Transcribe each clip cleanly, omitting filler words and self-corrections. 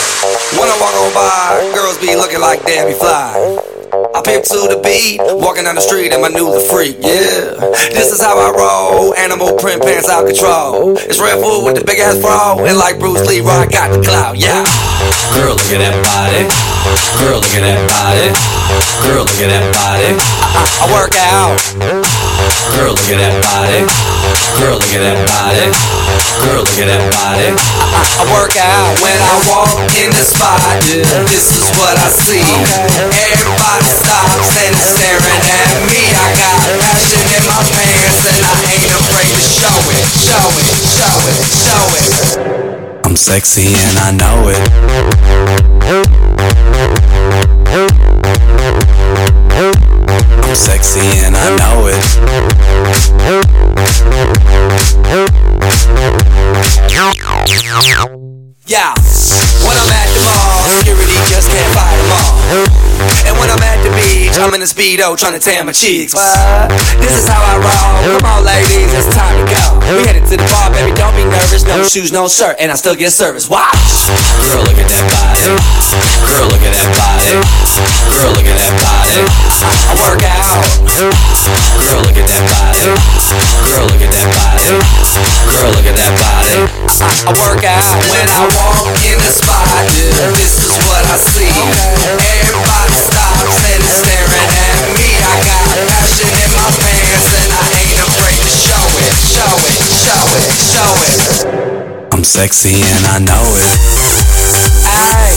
When I walk on by, girls be looking like Debbie Fly. I pimp to the beat, walking down the street in my new the freak, yeah. This is how I roll, animal print pants out control. It's Red Food with the big ass bro, and like Bruce Lee, I got the clout, yeah. Girl, look at that body. Girl, look at that body. Girl, look at that body. I work out. Girl, look at that body. Girl, look at that body. Girl, look at that body. I work out when I walk in the spot. This is what I see. Everybody stops and is staring at me. I got passion in my pants and I ain't afraid to show it. Show it, show it, show it. I'm sexy and I know it. I'm sexy and I know it. Yeah, when I'm at the mall, security just can't fight them all. And when I'm at the beach, I'm in a Speedo trying to tan my cheeks. What? This is how I roll. Come on, ladies, it's time to go. We headed to the bar, baby, don't be nervous. No shoes, no shirt, and I still get service. Watch. Girl, look at that body. Girl, look at that body. Girl, look at that body. I work out. Girl, look at that body. Girl, look at that body. Girl, look at that body. I work out when I walk in the spot. This is what I see. Everybody stops and is staring at me. I got passion in my pants and I ain't afraid to show it. Show it, show it, show it. I'm sexy and I know it. Aye.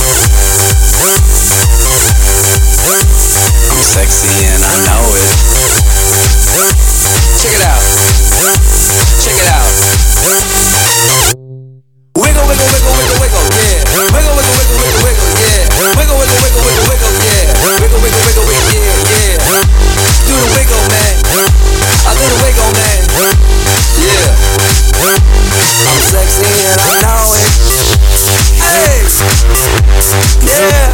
I'm sexy and I know it. Check it out. Check it out. Wiggle, wiggle, wiggle, wiggle, wiggle, yeah. Wiggle, wiggle, wiggle, wiggle, wiggle, yeah. Wiggle, wiggle, wiggle, wiggle, wiggle, yeah. Wiggle, wiggle, wiggle, wiggle, yeah, yeah. Do the wiggle, man. I do the wiggle, man. Yeah. I'm sexy and I know it. Hey. Yeah.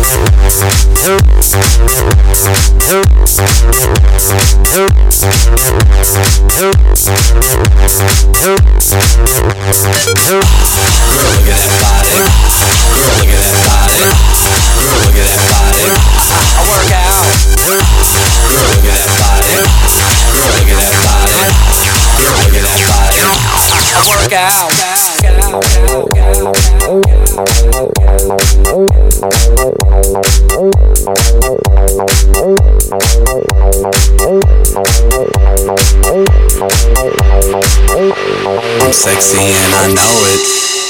Girl, look at that body. Girl, look at that body. Girl, look at that body. I work out. Girl, look at that body. Girl, look at that body. Girl, look at that body. I work out. I'm sexy and I know it.